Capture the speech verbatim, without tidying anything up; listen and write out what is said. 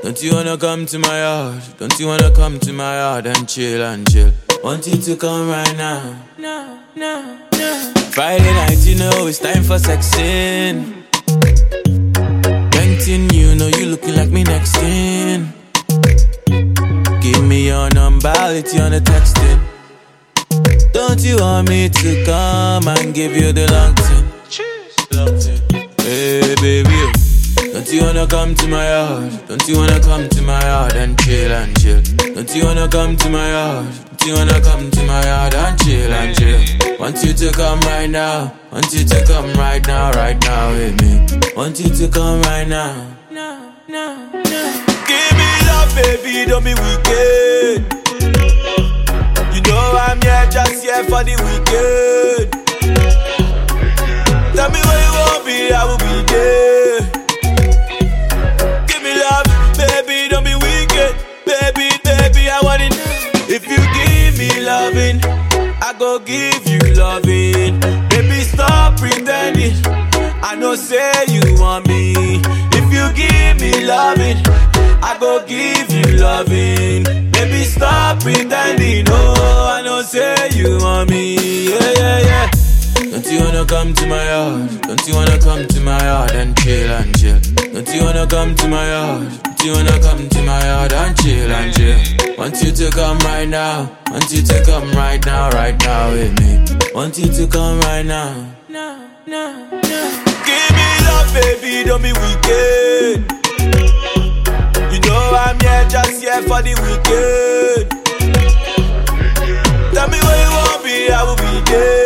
Don't you wanna come to my yard? Don't you wanna come to my yard and chill and chill? Want you to come right now. No, no, no. Friday night, you know it's time for sexing. Painting, you know you looking like me next in. Give me your number, it's on the texting. Don't you want me to come and give you the long thing? Hey baby, don't you wanna come to my yard? Don't you wanna come to my yard and chill and chill? Don't you wanna come to my yard? Don't you wanna come to my yard and chill and chill? Want you to come right now. Want you to come right now, right now with me. Want you to come right now. No, no, no. Give me love, baby, don't be wicked. You know I'm here, just here for the weekend. Tell me where you want me, I will be there. Give me love, baby, don't be wicked. Baby, baby, I want it. If you give me loving, I go give you loving. Baby, stop pretending. I know say you want me. If you give me loving, I go give you loving. Baby, stop pretending. Oh, I know say you want me. Yeah, yeah, yeah. Don't you wanna come to my yard? Don't you wanna come to my yard and chill and chill? Don't you wanna come to my yard? Don't you wanna come to my yard and chill and chill? Want you to come right now. Want you to come right now, right now with me. Want you to come right now. No, no, no. Give me love, baby, don't be wicked. You know I'm here, just here for the weekend. Tell me where you want me, I will be there.